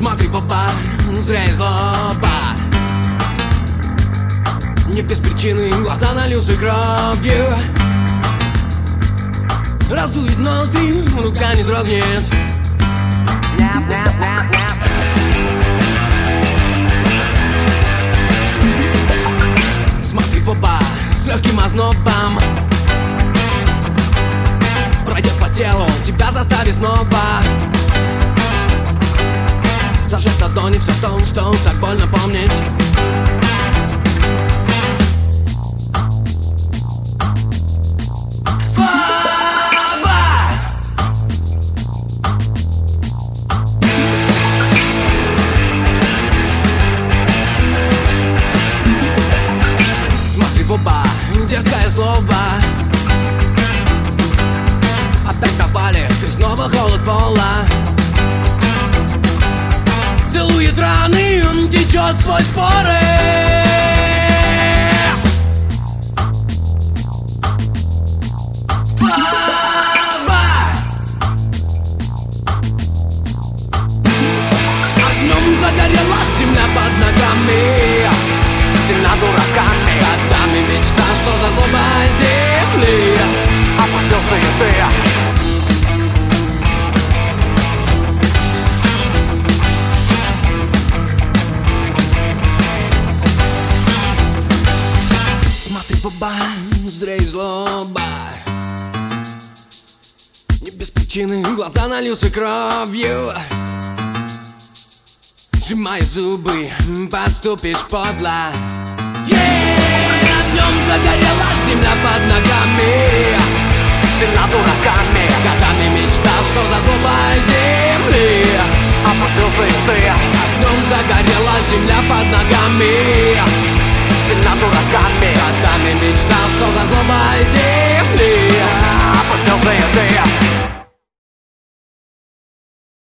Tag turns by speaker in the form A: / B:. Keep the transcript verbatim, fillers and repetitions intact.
A: Смотри в оба, зря и злоба. Не без причины глаза налился кровью. Раздует ноздри, рука не дрогнет. Смотри в оба с легким ознобом. Пройдет по телу, тебя заставит снова. Зажать ладони все в том, что так больно помнить. Смотри в оба, дерзкое слово. Опять попали, ты снова холод пола. Целует раны, он течет сквозь поры. Огнем загорелась земля под ногами. Сильна дураками. Годами мечта, что за злоба земли опустился и ты. Смотри в оба, зря и злоба. Не без причины глаза налился кровью. Сжимай зубы, подступишь подло. Огнем загорелась земля под ногами. Сильна дураками. Годами мечтал, что за злоба земли опустился и ты. Огнем загорелась земля под ногами.